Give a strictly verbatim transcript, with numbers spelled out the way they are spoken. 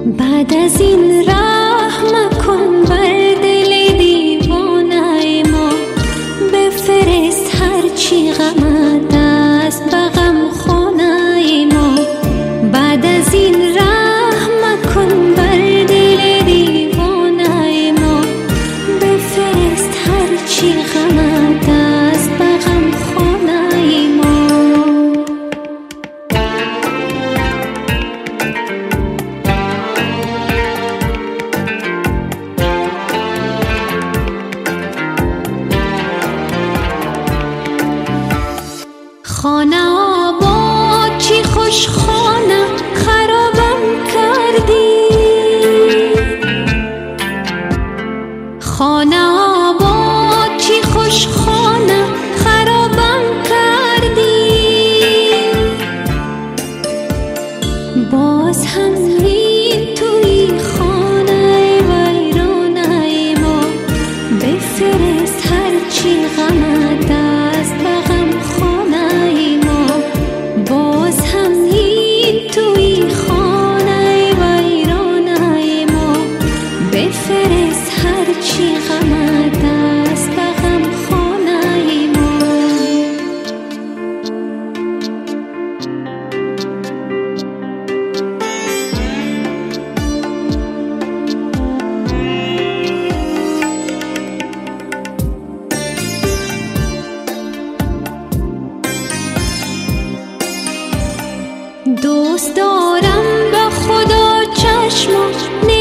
بعد از این رحم کن بر دل دیوانه ما، بفرست هرچی غمت است به غم خانه ما. بعد از این رحم کن بر دل دیوانه ما، بفرست هرچی غمت است به غم خانه ما. خانه آباد چی خوش خانه خرابم کردی، خانه آباد چی خوش خانه خرابم کردی. باز هم این توی خانه ویرانه ما، بفرست هرچی غمت است به غم خانه ما. باز هم این توی خانه ویرانه ما، بفرست هرچی غمت است به غم خانه ما. دوست دارم به خدا چشم